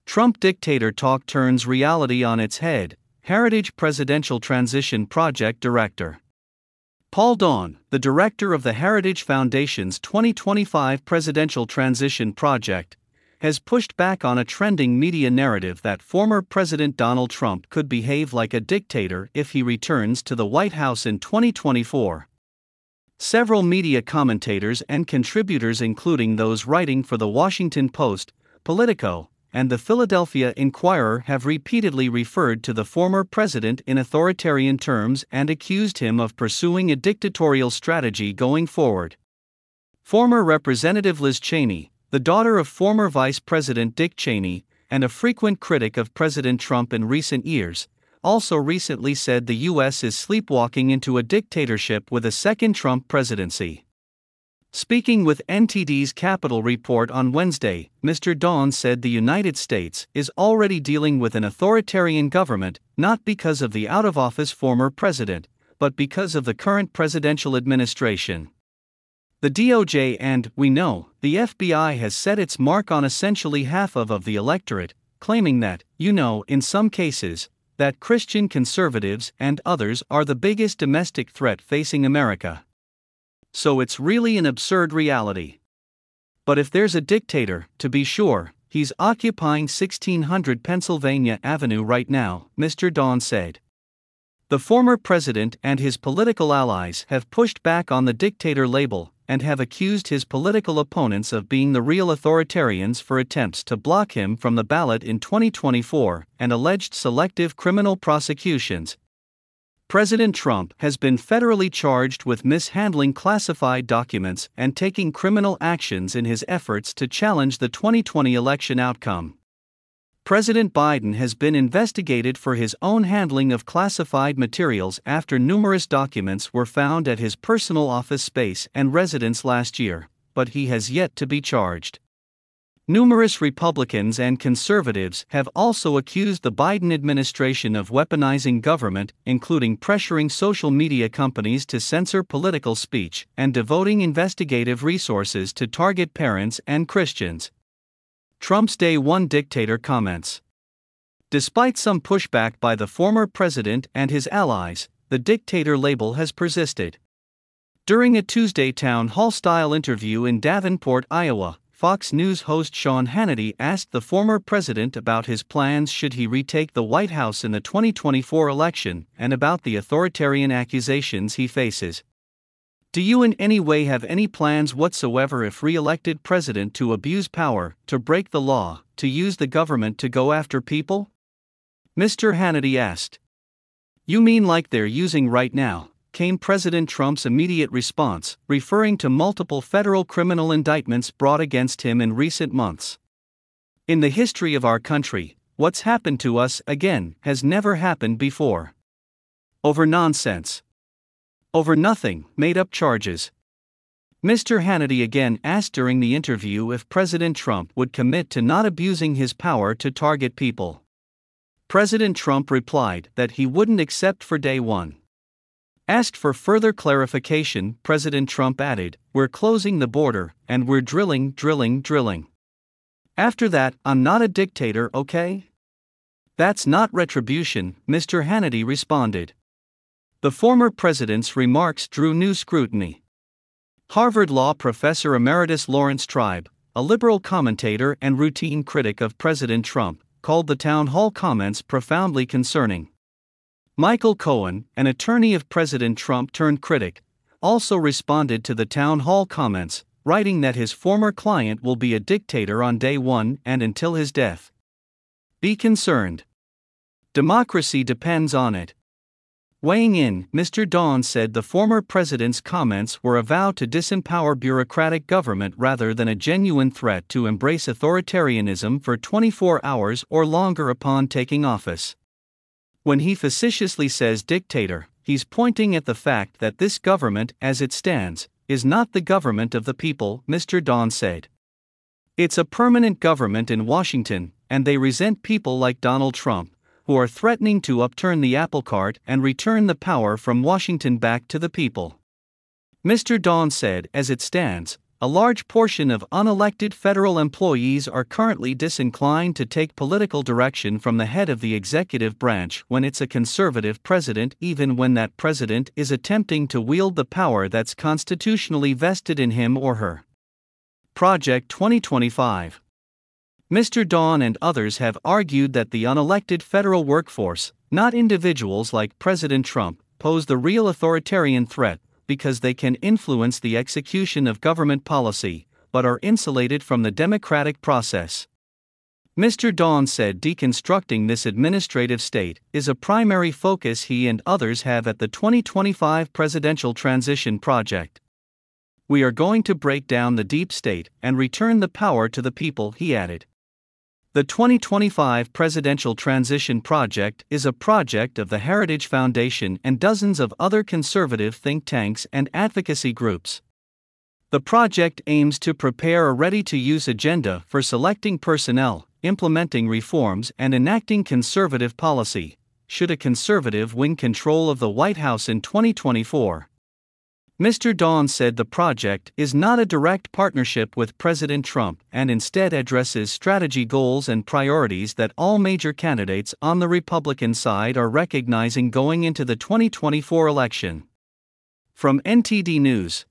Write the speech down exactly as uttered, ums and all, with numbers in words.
Trump dictator talk turns reality on its head, Heritage Presidential Transition Project Director. Paul Dawn, the director of the Heritage Foundation's twenty twenty-five Presidential Transition Project, has pushed back on a trending media narrative that former President Donald Trump could behave like a dictator if he returns to the White House in twenty twenty-four. Several media commentators and contributors, including those writing for The Washington Post, Politico, and the Philadelphia Inquirer, have repeatedly referred to the former president in authoritarian terms and accused him of pursuing a dictatorial strategy going forward. Former Representative Liz Cheney, the daughter of former Vice President Dick Cheney, and a frequent critic of President Trump in recent years, also recently said the U S is sleepwalking into a dictatorship with a second Trump presidency. Speaking with N T D's Capitol Report on Wednesday, Mister Dawn said the United States is already dealing with an authoritarian government, not because of the out-of-office former president, but because of the current presidential administration. The D O J and, we know, the F B I has set its mark on essentially half of, of the electorate, claiming that, you know, in some cases, that Christian conservatives and others are the biggest domestic threat facing America. So it's really an absurd reality. But if there's a dictator, to be sure, he's occupying sixteen hundred Pennsylvania Avenue right now, Mister Dawn said. The former president and his political allies have pushed back on the dictator label and have accused his political opponents of being the real authoritarians for attempts to block him from the ballot in twenty twenty-four and alleged selective criminal prosecutions. President Trump has been federally charged with mishandling classified documents and taking criminal actions in his efforts to challenge the twenty twenty election outcome. President Biden has been investigated for his own handling of classified materials after numerous documents were found at his personal office space and residence last year, but he has yet to be charged. Numerous Republicans and conservatives have also accused the Biden administration of weaponizing government, including pressuring social media companies to censor political speech and devoting investigative resources to target parents and Christians. Trump's Day One dictator comments. Despite some pushback by the former president and his allies, the dictator label has persisted. During a Tuesday town hall-style interview in Davenport, Iowa, Fox News host Sean Hannity asked the former president about his plans should he retake the White House in the twenty twenty-four election and about the authoritarian accusations he faces. Do you in any way have any plans whatsoever if re-elected president to abuse power, to break the law, to use the government to go after people? Mister Hannity asked. You mean like they're using right now? Came President Trump's immediate response, referring to multiple federal criminal indictments brought against him in recent months. In the history of our country, what's happened to us, again, has never happened before. Over nonsense. Over nothing, made-up charges. Mister Hannity again asked during the interview if President Trump would commit to not abusing his power to target people. President Trump replied that he wouldn't accept for day one. Asked for further clarification, President Trump added, "We're closing the border, and we're drilling, drilling, drilling. After that, I'm not a dictator, okay?" That's not retribution, Mister Hannity responded. The former president's remarks drew new scrutiny. Harvard Law professor emeritus Lawrence Tribe, a liberal commentator and routine critic of President Trump, called the town hall comments profoundly concerning. Michael Cohen, an attorney of President Trump turned critic, also responded to the town hall comments, writing that his former client will be a dictator on day one and until his death. Be concerned. Democracy depends on it. Weighing in, Mister Dawn said the former president's comments were a vow to disempower bureaucratic government rather than a genuine threat to embrace authoritarianism for twenty-four hours or longer upon taking office. When he facetiously says dictator, he's pointing at the fact that this government, as it stands, is not the government of the people, Mister Dawn said. It's a permanent government in Washington, and they resent people like Donald Trump, who are threatening to upturn the apple cart and return the power from Washington back to the people. Mister Dawn said, as it stands, a large portion of unelected federal employees are currently disinclined to take political direction from the head of the executive branch when it's a conservative president, even when that president is attempting to wield the power that's constitutionally vested in him or her. Project twenty twenty-five. Mister Dawn and others have argued that the unelected federal workforce, not individuals like President Trump, pose the real authoritarian threat, because they can influence the execution of government policy, but are insulated from the democratic process. Mister Dawn said deconstructing this administrative state is a primary focus he and others have at the twenty twenty-five Presidential Transition Project. We are going to break down the deep state and return the power to the people, he added. The twenty twenty-five Presidential Transition Project is a project of the Heritage Foundation and dozens of other conservative think tanks and advocacy groups. The project aims to prepare a ready-to-use agenda for selecting personnel, implementing reforms, and enacting conservative policy, should a conservative win control of the White House in twenty twenty-four. Mister Dawn said the project is not a direct partnership with President Trump and instead addresses strategy goals and priorities that all major candidates on the Republican side are recognizing going into the twenty twenty-four election. From N T D News.